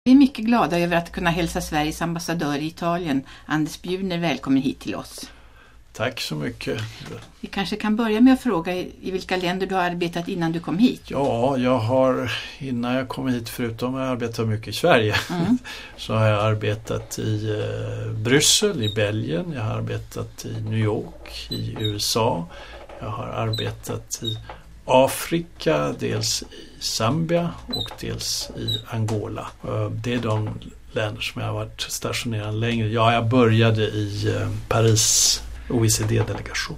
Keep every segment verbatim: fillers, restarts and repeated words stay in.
Vi är mycket glada över att kunna hälsa Sveriges ambassadör i Italien, Anders Bjurner, välkommen hit till oss. Tack så mycket. Vi kanske kan börja med att fråga i vilka länder du har arbetat innan du kom hit. Ja, jag har innan jag kom hit, förutom att jag arbetat mycket i Sverige, mm. så har jag arbetat i eh, Bryssel, i Belgien. Jag har arbetat i New York, i U S A. Jag har arbetat i Afrika, dels i Zambia och dels i Angola. Det är de länder som jag har varit stationerad längre. Ja, jag började i Paris O E C D-delegation.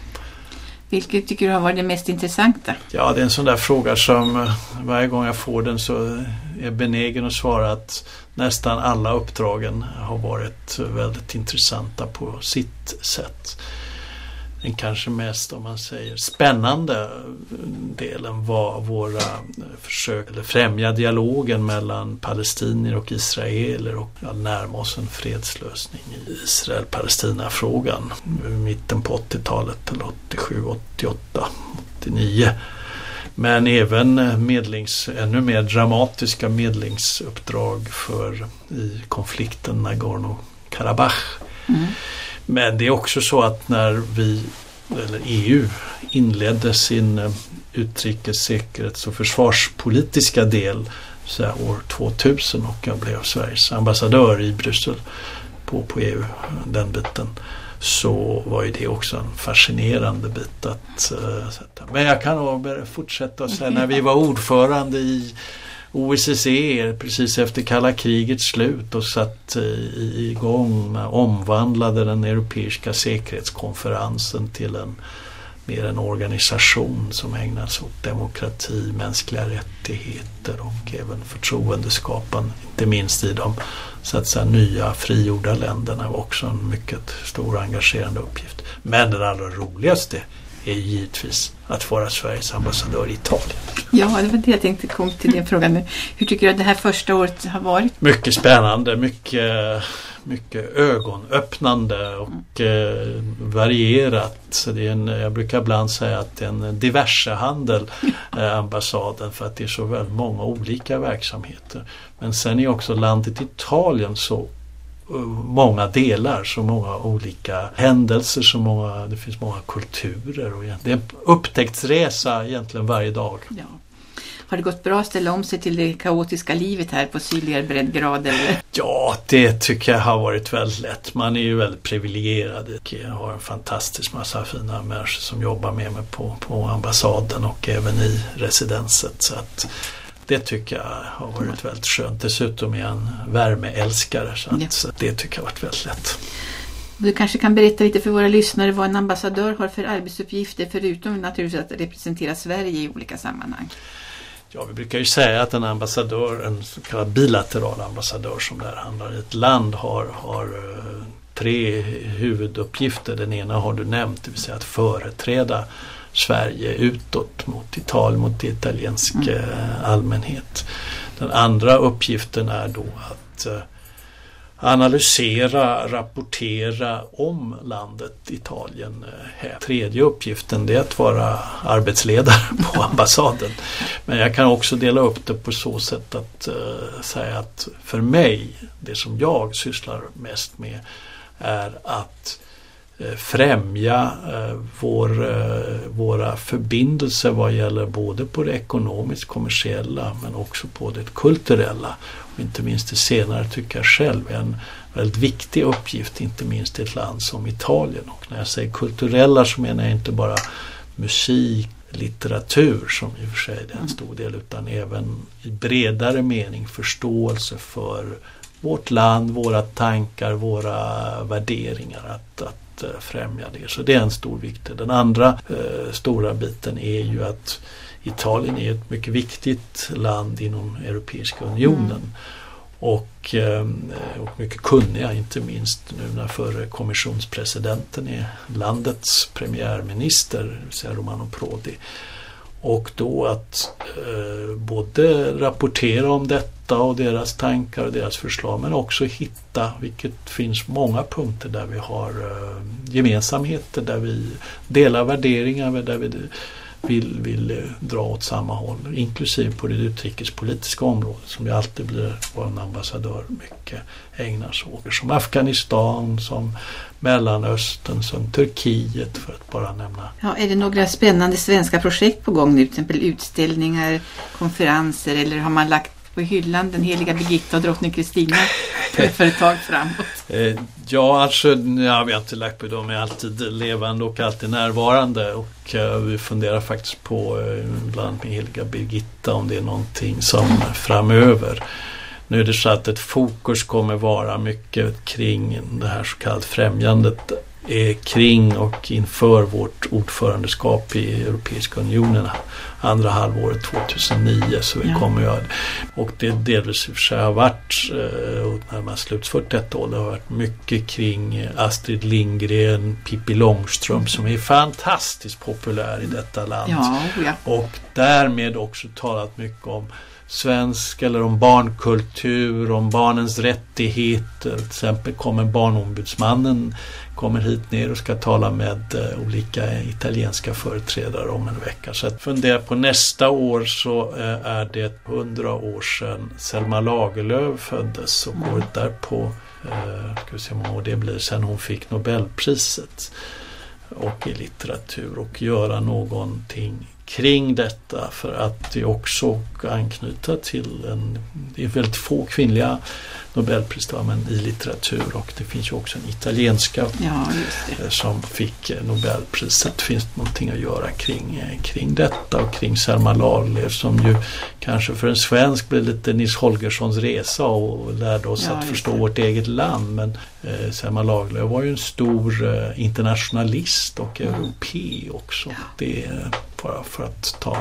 Vilket tycker du har varit det mest intressanta? Ja, det är en sån där fråga som varje gång jag får den så är jag benägen att svara att nästan alla uppdragen har varit väldigt intressanta på sitt sätt. Den kanske mest, om man säger, spännande delen var våra försök att främja dialogen mellan palestinier och israeler och närma oss en fredslösning i Israel-Palestina-frågan i mitten på åttiotalet, eller åttiosju, åttioåtta, åttionio. Men även medlings, ännu mer dramatiska medlingsuppdrag för i konflikten Nagorno-Karabach. Mm. Men det är också så att när vi, eller E U, inledde sin utrikes-, säkerhets- och försvarspolitiska del så här, år tvåtusen, och jag blev Sveriges ambassadör i Bryssel på, på E U, den biten, så var ju det också en fascinerande bit att uh, sätta. Men jag kan nog fortsätta och säga, när vi var ordförande i O S C E precis efter kalla krigets slut och satt i, igång med, omvandlade den europeiska säkerhetskonferensen till en mer en organisation som ägnar sig åt demokrati, mänskliga rättigheter och även förtroendeskapan, inte minst i de så att säga nya frigjorda länderna, var också en mycket stor engagerande uppgift. Men den allra roligaste är givetvis att vara Sveriges ambassadör i Italien. Ja, det var det jag tänkte komma till den frågan nu. Hur tycker du att det här första året har varit? Mycket spännande, mycket, mycket ögonöppnande och eh, varierat. Så det är en, jag brukar ibland säga att det är en diversehandel, eh, ambassaden, för att det är så väldigt många olika verksamheter. Men sen är också landet Italien så många delar, så många olika händelser, så många, det finns många kulturer, och det är en upptäcktsresa egentligen varje dag. Ja. Har det gått bra att ställa om sig till det kaotiska livet här på sydligare breddgrad? Eller? Ja, det tycker jag har varit väldigt lätt. Man är ju väldigt privilegierad. Jag har en fantastisk massa fina människor som jobbar med mig på, på ambassaden och även i residenset, så att det tycker jag har varit väldigt skönt. Dessutom är jag en värmeälskare, så, att, ja. Så det tycker jag har varit väldigt lätt. Du kanske kan berätta lite för våra lyssnare vad en ambassadör har för arbetsuppgifter, förutom naturligtvis att representera Sverige i olika sammanhang. Ja, vi brukar ju säga att en ambassadör, en så kallad bilateral ambassadör som där handlar i ett land, har, har uh, tre huvuduppgifter. Den ena har du nämnt, det vill säga att företräda Sverige utåt mot Italien, mot italiensk mm. allmänhet. Den andra uppgiften är då att uh, analysera, rapportera om landet Italien här. Tredje uppgiften är att vara arbetsledare på ambassaden. Men jag kan också dela upp det på så sätt att uh, säga att för mig, det som jag sysslar mest med är att främja eh, vår, eh, våra förbindelser vad gäller både på det ekonomiskt kommersiella men också på det kulturella, och inte minst det senare tycker jag själv är en väldigt viktig uppgift, inte minst i ett land som Italien. Och när jag säger kulturella så menar jag inte bara musik, litteratur som i och för sig är en stor del, utan även i bredare mening förståelse för vårt land, våra tankar, våra värderingar, att, att främja det. Så det är en stor vikt. Den andra eh, stora biten är ju att Italien är ett mycket viktigt land inom Europeiska unionen. Mm. Och, eh, och mycket kunniga, inte minst nu när förre kommissionspresidenten är landets premiärminister, det vill säga Romano Prodi. Och då att eh, både rapportera om detta och deras tankar och deras förslag, men också hitta, vilket finns många punkter där vi har eh, gemensamheter, där vi delar värderingar, där vi vill, vill dra åt samma håll, inklusive på det utrikespolitiska området som ju alltid blir vår ambassadör mycket ägnar sig åt. Som Afghanistan, som Mellanöstern, som Turkiet, för att bara nämna. Ja, är det några spännande svenska projekt på gång nu, till exempel utställningar, konferenser, eller har man lagt på hyllan den heliga Birgitta och drottning Kristina för företag framåt? Ja, alltså, ja, vi har inte lagt på dem, är alltid levande och alltid närvarande, och uh, vi funderar faktiskt på uh, bland annat med heliga Birgitta om det är någonting som framöver. Nu är det så att ett fokus kommer vara mycket kring det här så kallat främjandet är kring och inför vårt ordförandeskap i Europeiska unionen andra halvåret tjugohundranio, så vi ja. kommer göra det. Och det delvis för sig har varit, och när man slutfört detta år, det har varit mycket kring Astrid Lindgren, Pippi Långstrump, som är fantastiskt populär i detta land. Ja, ja. Och därmed också talat mycket om svensk eller om barnkultur, om barnens rättigheter. Till exempel kommer barnombudsmannen kommer hit ner och ska tala med uh, olika italienska företrädare om en vecka. Så att fundera på nästa år, så uh, är det hundra år sedan Selma Lagerlöf föddes, och mm. året därpå uh, ska vi se hur många år det blir sedan hon fick Nobelpriset och i litteratur, och göra någonting kring detta, för att det också anknyta till en, det är väldigt få kvinnliga Nobelpristagare i litteratur, och det finns ju också en italienska ja, just det. som fick Nobelpriset. Det finns någonting att göra kring, kring detta och kring Selma Lagerlöf, som ju kanske för en svensk blev lite Nils Holgerssons resa och lärde oss ja, att förstå det. Vårt eget land, men eh, Selma Lagerlöf var ju en stor eh, internationalist och mm. europé också. Ja. Det är bara för att ta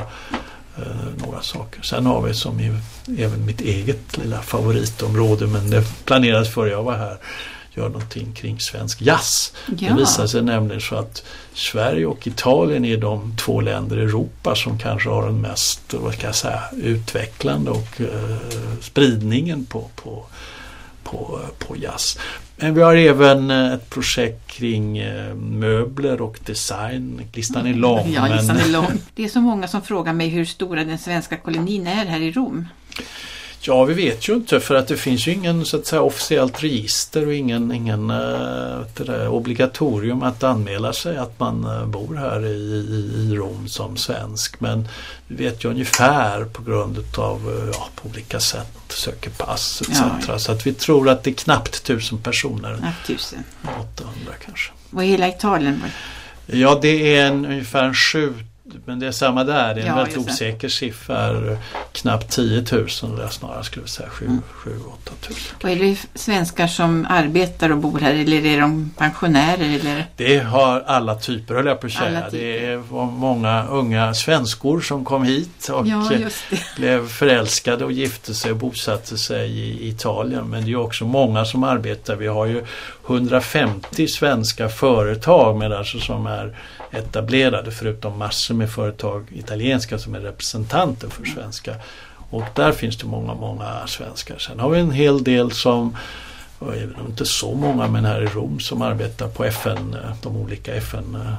eh, några saker. Sen har vi som ju även mitt eget lilla favoritområde, men det planerades för jag var här, gör någonting kring svensk jazz. Ja. Det visar sig nämligen så att Sverige och Italien är de två länder i Europa som kanske har den mest, vad ska jag säga, utvecklande och eh, spridningen på, på, på, på jazz. Men vi har även ett projekt kring eh, möbler och design. Listan är lång. Ja, listan men... är lång. Det är så många som frågar mig hur stora den svenska kolonin är här i Rom. Ja, vi vet ju inte, för att det finns ju ingen så att säga officiellt register och ingen, ingen äh, det obligatorium att anmäla sig att man äh, bor här i, i, i Rom som svensk. Men vi vet ju ungefär på grund av ja, på olika sätt söker pass et cetera. Ja. Så att vi tror att det är knappt tusen personer. Ja, tusen. åttahundra kanske. Vad är hela Italien? Ja, det är en, ungefär en sju. Men det är samma där, det är en ja, väldigt osäker siffra, knappt tio tusen, eller snarare skulle jag säga sju till åtta tusen. Och är det svenskar som arbetar och bor här, eller är de pensionärer? Eller? Det har alla typer, höll jag på att säga. Det var många unga svenskor som kom hit och ja, blev förälskade och gifte sig och bosatte sig i Italien. Men det är också många som arbetar. Vi har ju hundrafemtio svenska företag med alltså som är etablerade, förutom massor med företag italienska som är representanter för svenska. Och där finns det många, många svenskar. Sen har vi en hel del som, och även om inte så många, men här i Rom som arbetar på F N, de olika F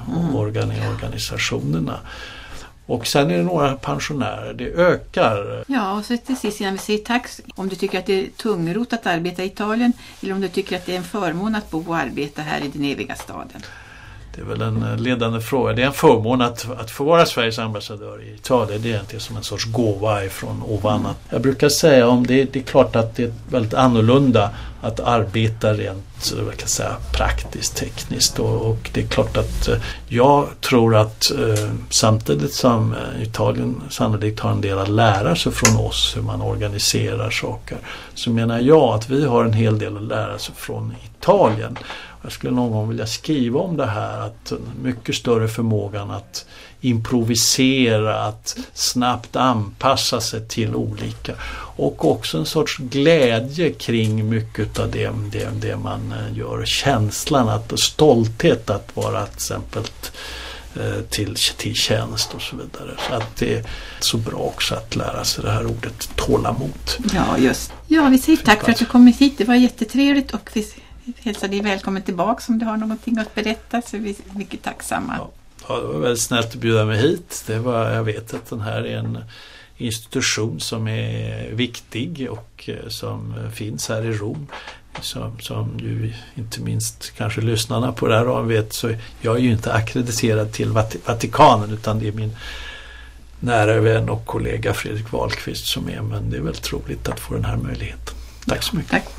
N-organisationerna. Och sen är det några pensionärer. Det ökar. Ja, och så till sist innan vi säger tack. Om du tycker att det är tungrot att arbeta i Italien, eller om du tycker att det är en förmån att bo och arbeta här i den eviga staden. Det är väl en ledande fråga. Det är en förmån att, att få vara Sveriges ambassadör i Italien. Det är inte som en sorts gåva ifrån ovan. Jag brukar säga om det, det är klart att det är väldigt annorlunda att arbeta rent, vad kan jag säga, praktiskt, tekniskt. Och, och det är klart att jag tror att eh, samtidigt som Italien sannolikt har en del att lära sig från oss hur man organiserar saker, så menar jag att vi har en hel del att lära sig från Italien. Jag skulle någon gång vilja skriva om det här, att mycket större förmågan att improvisera, att snabbt anpassa sig till olika, och också en sorts glädje kring mycket av det, det, det man gör, känslan att stolthet att vara till exempel till, till tjänst och så vidare. Så att det är så bra också att lära sig det här ordet tålamod. Ja, just. Ja, vi säger tack för att du kom hit. Det var jättetrevligt, och vi hälsar dig välkommen tillbaka om du har någonting att berätta, så vi är mycket tacksamma. Ja. Ja, det var väldigt snällt att bjuda mig hit. Det var, jag vet att den här är en institution som är viktig och som finns här i Rom. Som, som ju inte minst kanske lyssnarna på det här vet, så jag är ju inte akkrediterad till Vatikanen, utan det är min nära vän och kollega Fredrik Wahlqvist som är, men det är väl troligt att få den här möjligheten. Tack så mycket. Tack.